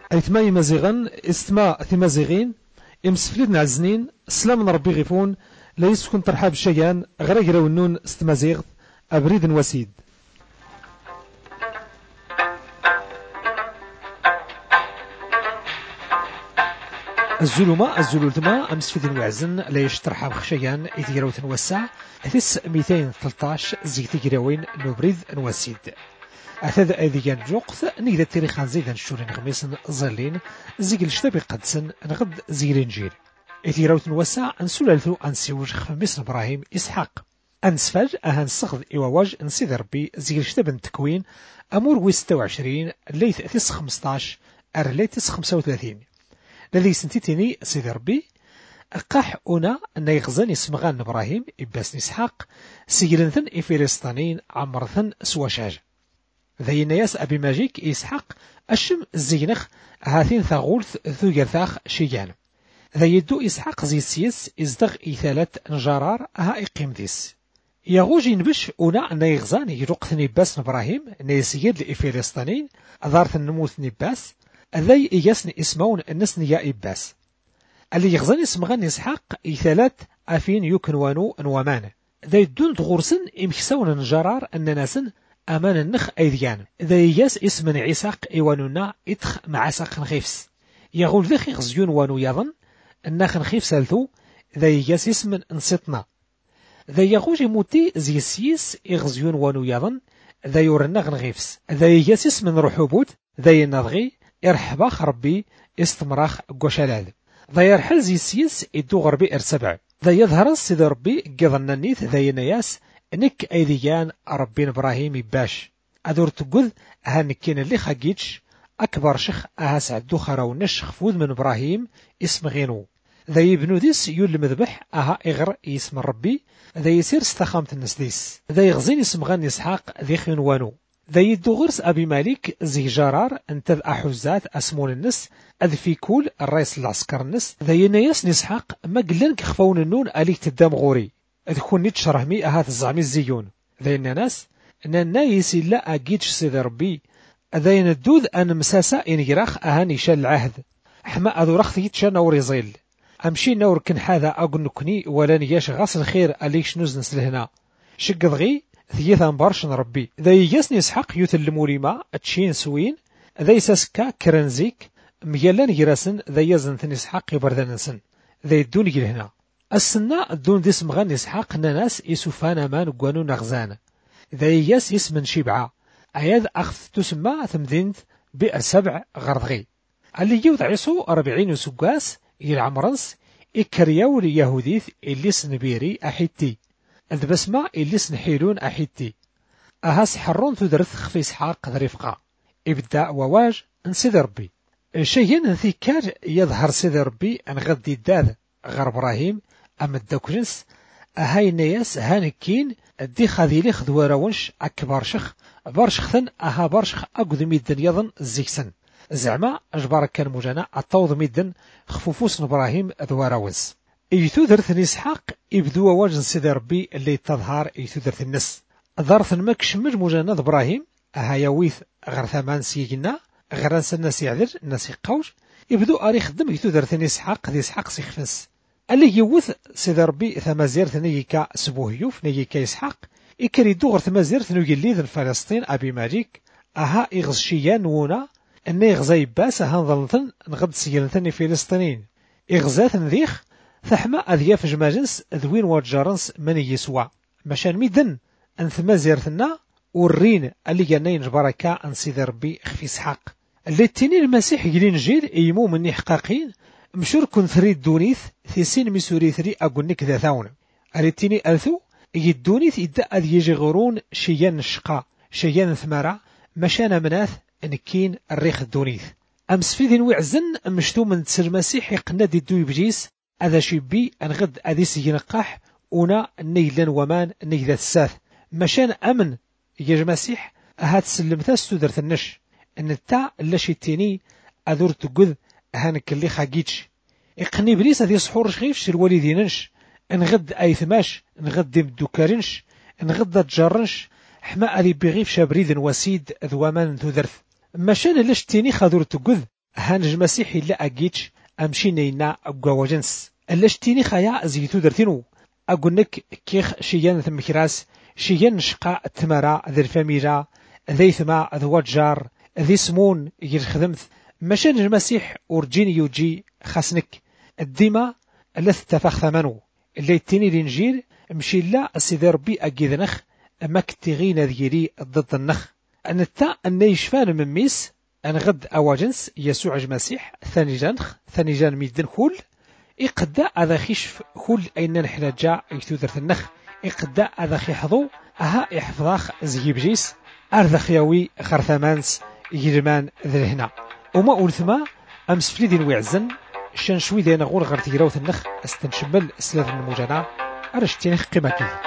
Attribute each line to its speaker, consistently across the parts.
Speaker 1: أيتما مزيغا استما ثمازيغين إمسفليد نعزنين سلام ربي غيفون لا يسكن ترحاب الشيان غرق النون استمازيغ أبريد وسيد. الزلولتما أمس في ذي وعزن لا يشترحها بخشيان إثيرو تنوسع أثس 213 زيكتي جراوين نوبريد نوسيد أثاذ أذيان جوقث نيدا تاريخان زيدان شورين غميسن ظلين زيك الشتابي قدسن نغد زيرين جير إثيرو تنوسع أنسولالثو أنسيوج خميسن إبراهيم إسحاق أنسفاج أهان صغد إواواج نسيد ربي زيك الشتاب التكوين أمور وي 26 ليث أثس 15 أرليتس 35 الذي سنتيتيني سيدي ربي قاح أنا أن يغزن اسمغان إبراهيم إباس إسحاق سيجلنثن إفلسطينين عمرثن سواشاج ذي نياس أبي ماجيك إسحاق أشم الزينخ هاثين ثاغولث ذو يرثاخ شيان ذي يدو إسحاق زي السيس إزدغ إثالة نجارار ها إقيم ديس يغوج ينبش أنا أن يغزان يرقثن إباس إبراهيم نيسيد لإفلسطينين أدارث النموث نباس ذي يسن اسمون النسن يا إباس اللي يغزن اسمغان إسحاق إثالات أفين يكنوانو أنوامان ذي دون تغورسن إمكسون نجرار أنناسن أمان النخ أيديان ذي ياس اسم عيساق إيوانونا إتخ مع ساق نخيفس يغول ذي غزيون وانو يظن النخ نخيف سالثو ذي ياس اسم نسطنا ذي يغوج موتي زي السيس إغزيون وانو يظن ذي يورنغ نغيفس ذي ياس اسم نروحوبوت ذي نضغي إرحباخ ربي استمراخ قوشالال ذا يرحل زي السيس إدو غربي إرسبع ذا يظهر سيد ربي قضنا نيث ذا ينياس نك أيديان ربين إبراهيم باش أدور تقول هانكين اللي خاقيتش أكبر شخ أهاس عدو خراونش خفوذ من إبراهيم اسم غينو ذا يبنو ديس يول المذبح أها إغر اسم ربي ذا يسير استخامة الناس ديس ذا يغزين اسم غان إسحاق ذي خنوانو ذا يدو غرس أبي مالك زي جرار انتذ أحوزات أسمون النس أذ في كل الرئيس العسكر النس ذا ينياس نسحاق ما قلن كخفون النون أليك تدام غوري أذ كون نيتش رهمي أهات الزعمي الزيون ذا يناس أننا يسي لا أجيتش سيد ربي ذا يندوذ أن مساسا إنجراخ أهاني شال العهد حما أذو رخ يتشا نور يزيل أمشي نور كن هذا أقنكني ولا نياش غاس الخير أليكش نوز لهنا شق ضغي ثيثا مبارشن ربي ذا يجسني إسحاق يوث الموريما أتشين سوين ذا يساسكا كرنزيك ميالان يراسن ذا يزنثن إسحاق يبردنسن ذا يدون هنا السنة دون ديس مغان إسحاق ناس يسوفانا مان قوانو نغزان ذا يجاس اسم شبعة أياد أخذ تسمى ثمدينت بئر 7 غرضغي اللي يوضع عيسو 40 سقاس يلعمرنس إكرياو ليهوديث اللي سنبيري أحيتي البسمة اللي سنحيلون أحيتي أهاس حرون تدرث خفي إسحاق ذريفقا إبداء وواج نسيد ربي شيئا ذكر يظهر سيد ربي أن غدي الداد غير إبراهيم أما الدوكجنس أهاي نياس هانكين دي خذيلي خذواراونش أكبر شخ برشخثن أها برشخ أقذ ميدن يظن الزيكسن زعما أجبارك كان مجانا أطوض ميدن خفوفوس إبراهيم ذواراونس إيثو درث إسحاق إبدو واجن سيدي ربي اللي تظهر إيثو درث النس ظرث مكشمج مجانا إبراهيم أها يويث غير ثمان سيجنا غير ناس الناس يعذر الناس يقوش يبدو أري خدم إيثو درث إسحاق ذي إسحاق سيخفنس اللي يوث سيدي ربي ثمازير ثنيكا سبوهيوف نيكا إسحاق إكريدو غير ثمازير ثنويلي ذن فلسطين أبي مالك أها إغزشيان ونا أن يغزي باس هنظلثن نغد سيلثن فلسطينين إغزاث ذيخ ثحما أذياف جماجنس ذوين وجارنس من يسوع مشان ميدن أن ثمازيرثنا والرين اللي جانين جبركا أن سيدي ربي خفي إسحاق اللي التنين المسيح يلين جيل إيمو مني حقاقين مشور كن ثريد دونيث ثيسين مسوري ثري أقولنك ذا ثاون التنين ألثو يدونيث يدأ أذ يجغرون شيان الشقاء شيان ثمارة مشان مناث نكين الريخ الدونيث أمس في ذي وعزن مشتو من تسر المسيح يقنا دي دو بجيس أذا شبي أنغد أذي سينقاح أنا نيلان ومان نيلة الساث مشان أمن يجي المسيح أهات سلمتا ستودرت النش أن التاع اللاشي التيني أذور تقذ هانك اللي خاقيتش إقني بليس هذي صحور شغيفش الوالدينش نغد أي ثماش نغد دمدوكارنش نغد تجارنش حما أذي بغيف شابريد وسيد ذوامان ذو ذرث مشان لاش تيني خاذور تقذ هانج المسيح إلا أجيتش أمشي نينا أقواجنس اللاشتيني خايا زيتو درتينو أقولنك كيخ شيان ثمكراس شيان شقاء التمارا ذي الفاميلا ذي ثما ذو جار ذي سمون يخدمت مشان المسيح ورجيني يوجي خاسنك الديما اللي تتفاخ ثمنو اللي يتيني الانجيل مشي لا سيدي ربي اكيد نخ اما كتغينا ذيري ضد النخ ان التا ان يشفان من ميس ان غد اواجنس يسوع المسيح ثاني جنخ ثاني جان ميدن خول إقدا هذا خيشف خول اين نحلاجا يتودرت النخ إقدا هذا خيحضو اها يحفظاخ زي بجيس ارذخياوي خرثمانس يجرمان ذي هنا وما أولثما أمس فليدين ويعزن شان شوي دينا غور غير تيراوث النخ استنشمل سلاذ المجانا أرشتين قيمة كذا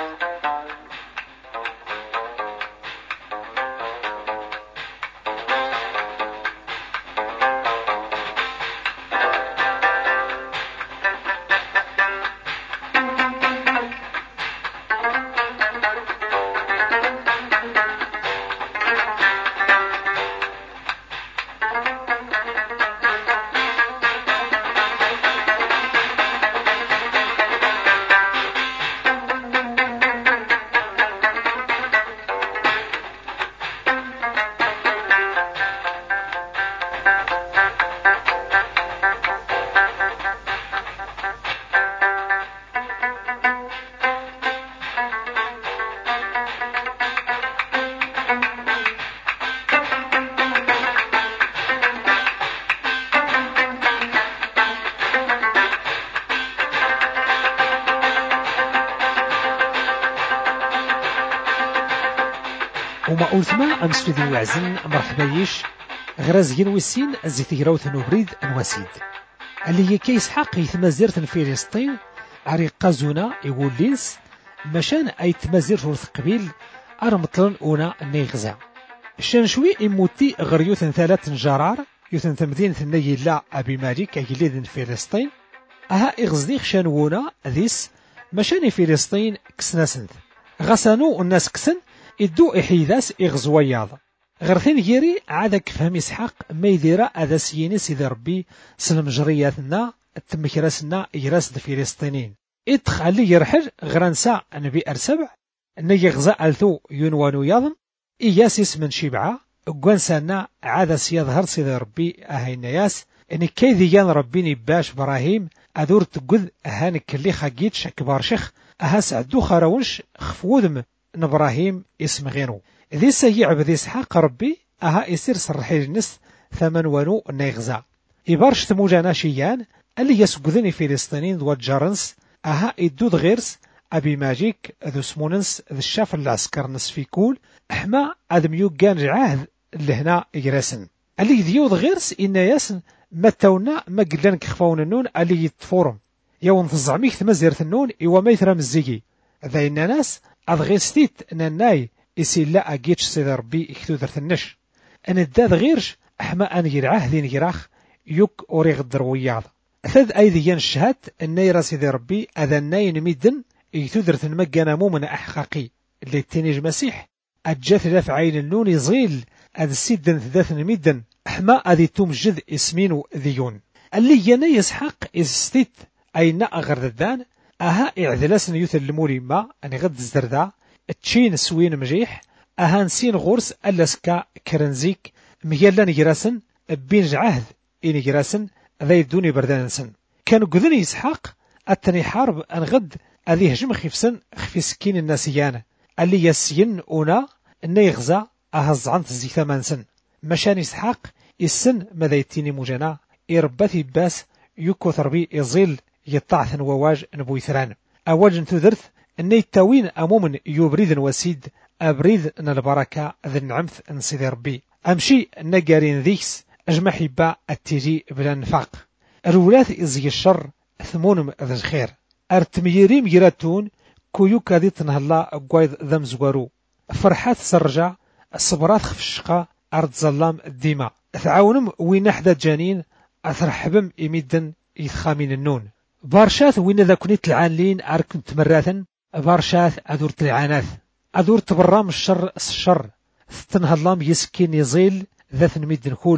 Speaker 1: وما أولثما أمس في ذي وعزن مرحبا يش غرازيين ويسين الزيت يراوث نوبريد نواسيد اللي هي كيس حق يتمازيرت فلسطين عريقا زونا يقول لينس مشان أي تمازير ورث قبيل أرمطلن أونا نيغزا شان شوي إموتي غريوثن ثلاث جرار يوثن ثمدين ثني لا أبي مالك أجليدن فلسطين أها إغزديخ شانونا ذيس مشان فلسطين كسناسنث غسانو الناس كسن إدو إحيداس إغزوياض غرثين جيري عادك فهم إسحاق ما يدير هذا سيني سيدي ربي سلم جرياتنا التمكراسنا إجراس فلسطينيين إتخالي يرحل غرانسا نبي أرسبع نيغزا ألثو ينوانو ياضن إياسيس من شبعة قوانسانا عادة سيظهر سيدي ربي أهين ياس إني كيديان ربيني باش براهيم أدور تقذ أهانك اللي خاقيتش كبار شيخ أهاس عدو خاراونش خفوذم نبراهيم اسم غينو ذي سيء عبد إسحاق ربي أها يسير صرحي النس ثمن ونو نيغزا إبارش تموجانا شيان اللي يسقذني فلسطينيين دو جارنس أها إدود غيرس أبي ماجيك ذو سموننس ذو الشاف العسكر نصفي كول أحما أدميو كان جعاه لهنا إجراسن اللي ذيوض غيرس إنا ياسن متونا ما قلن كخفاون النون اللي يتفورم يوم تزعميك تمزيرت النون إوا ما يثرم الزيجي ذا إنا ناس أضغيستيت نناي إسي لا أجيتش سيدي ربي إكتو درت النش أنا الداد غيرش أحما أن يرعاه ذي نجراخ يوك أوريغ الدروياض ثاد أيضا الشهاد الناي سيدي ربي أذا الناي نميدن إكتو درت المجانا مؤمن أحقاقي اللي تنيج مسيح أجات ذا في عين النون يزغيل أذ السيدن ذات نميدن أحما أذي تومجد اسمينو ذيون اللي ينا يسحق إستيت أين أغرد الدان أها إعذلاسن يوث المولي ما أني غد الزردا تشين سوين مجيح أها نسين غورس ألسكا كرنزيك ميالا نجراسن بين عهد إني جراسن ذا يدوني بردانسن كانوا قذني يسحاق أتني حارب أن غد أذي هجم خفسن خفي سكين الناسيان اللي يسين أونا إني يغزى أهزعنت زي ثمانسن مشان يسحاق السن ماذا يتيني مجانا إرباثي باس يكو ثربي يزيل يطاعثن وواج نبويثران أواج تذرث أني التاوين أمومن يبريد وسيد أبريد أن البركة ذي النعمث نسيدي ربي أمشي نقارين ذيكس أجمع حباء التيجي بلا نفاق الولاث إزي الشر ثمون ذي الخير أرتميريم يراتون كويوكا ذي تنهلا قوايد ذم زوارو فرحات سرجع الصبرات خف الشقا أرض ظلام الدماء ثعاونم وين أحدى جانين أثرحبم إميدن يتخامين النون بارشاث وين ذا كنت العانلين أركن تمراثن بارشاث أدور تلعاناث أدور تبرام الشر ثتنها اللام يسكين يزيل ذات نميد نخول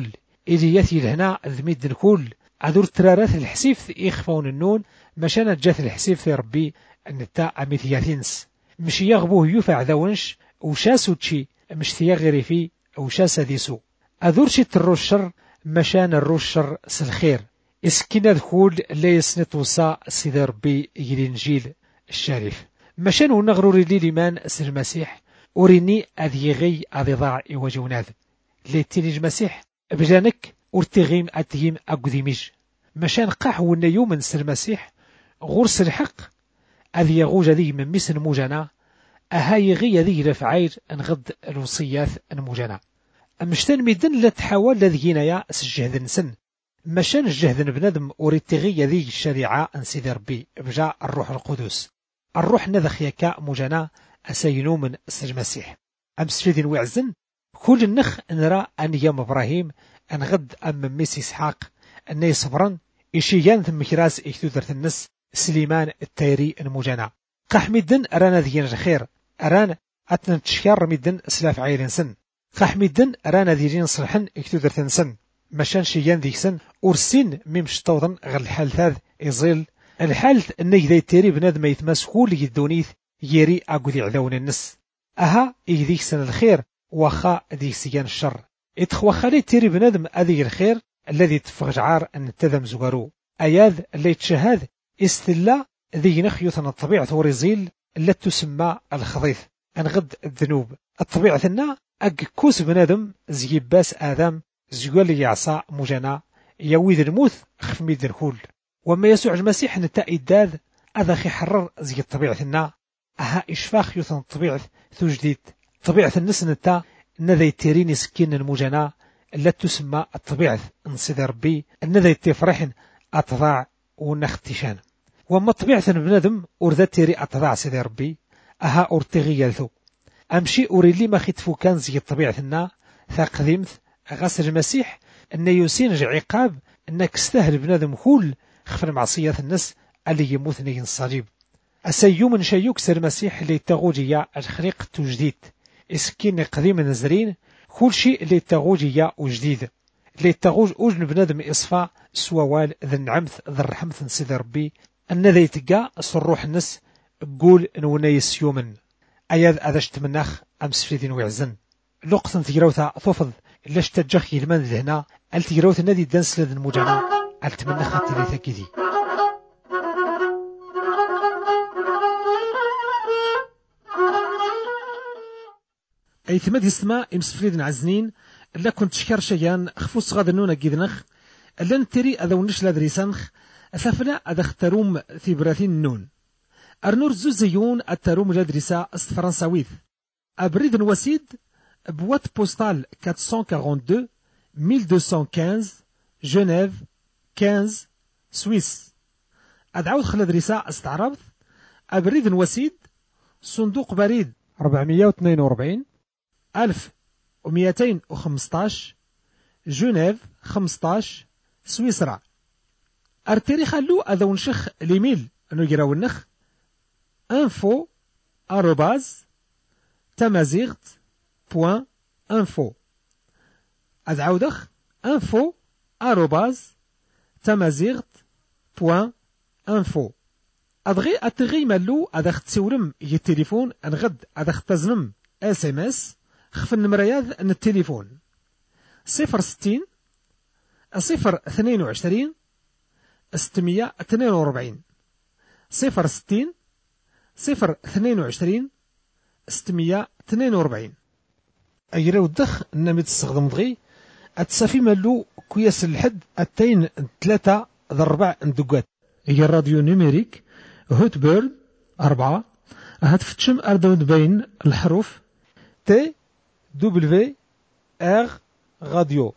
Speaker 1: إليات الهنا ذميد الكل أدور ترارات الحسيف إخفون النون مشان جات الحسيف في ربي النتا أميثياثينس مش يغبوه يوفع ذاونش وشاسو تشي مش ثيغري في وشاس ديسو أدور شي الشر مشان الشر سالخير إسكنا دخول لا يسنت وصا سيدي ربي يلي الشريف مشان ونغروري لي لمان المسيح أوريني أذي غي أذي ضاع إواجوناد لي تينيج مسيح بجانك ورتغيم أتيم أقديميج مشان قاح ونيو من المسيح غرس الحق أذي يغوج ذي من مسن موجنا أهاي غي ذي لفعير انغض الوصيات الموجنا مشتان ميدن لا تحاول لذينايا سجهد نسن مشان الجهد بنادم وريتغي ذي الشريعة أن سيدي ربي بجاء الروح القدس الروح نذخ يكا موجنا أسينو من المسيح أمس فيدين وعزن كل النخ نرى أن يوم إبراهيم أن غد أم ميس إسحاق أن يصبرن إشيان ثم كراس إكتودرت النس سليمان التيري المجانا قحمدن أرانا ذيين الخير أران أتنا تشكر مدن سلاف عيرين سن قحمدن أرانا ذيين صلحن إكتودرت نسن مشان شيان ذيك سن أرسين ميمش طوضن غير الحال ثاذ إزيل الحال أنك ذي التيري بنادم يتمسكول يدونيث يري أقودي عذون النس أها إيديك سن الخير وخا ديك سيان الشر إتخوخالي تيري بنادم أذي الخير الذي تفغجعار أن تذم زغارو أياذ اللي تشهاد استلا ذي نخيوثنا الطبيعة ورزيل التي تسمى الخضيث أنغد الذنوب الطبيعة ثنا أكوس بنادم زيباس آدم زيقال يعصى مجانا يويد الموث خف ميد الكل وما يسوع المسيح نتا إداد أذا خي حرر زي الطبيعة ثنا أها إشفاخ يوثن الطبيعة ثو جديد طبيعة النس نتا نذي تيريني سكين المجانا التي تسمى الطبيعة نصيد ربي نذي تفرحن أتضاع ونختشان وما طبيعة بنادم أرذا تيري أتضاع سيدي ربي أها أرتغي يلثو أمشي أريلي ما خيتفو كان زي الطبيعة ثنا ثاقديمث غسر المسيح أن يسينج عقاب أنك استهل بنادم كل خفر معصية الناس اللي يموت نين الصليب أسيوم شيوك سر المسيح اللي تغوجيا الخليق تجديد إسكين قديم نزرين كل شيء اللي تغوجيا وجديد اللي تغوج أجن بنادم إصفاء سوال ذا النعمث ذا الرحمة سيد ربي أن ذا يتقى صروح الناس قول نونيس يومن أياد أذشت مناخ أمس فيدين ويعزن لقطة تجروثا ثوفض لاش تجخ يلمان ذهنا التجروث النادي دانس لذن مجانا التمنخ التليثة كذي أي ثمد يسمى إمسفليد عزنين لا كنت شكر شيان خفوص غاد النونة جيدنخ ألا نتري أذا ونش لادريسانخ أثافلا أذا اختروم في براثين النون أرنور زوزيون التروم لادريسا فرنساويث أبريد وسيد بوات بوستال 442 1215 جنيف 15 سويس أدعوت خلال دريسا استعرض أبريد وسيد صندوق بريد 442 1215 جنيف 15 سويسرا أرتري خلو أذا ونشخ ليميل أنو يجراو النخ info @tamazight.info أدعودخ info @tamazight.info أدغي مالو أدخ تسولم التليفون أنغد أدخ تزنم SMS خف النمرياذ أن التليفون 060 022 642 060 022 642 أجراو الدخ نمت تستخدم دغي أتسافي مالو كوياس الحد أتين 3 ضربع ندقات هي الراديو نيميريك هوت بيرد 4 هتفتشم أردود بين الحروف تي دبليو ار راديو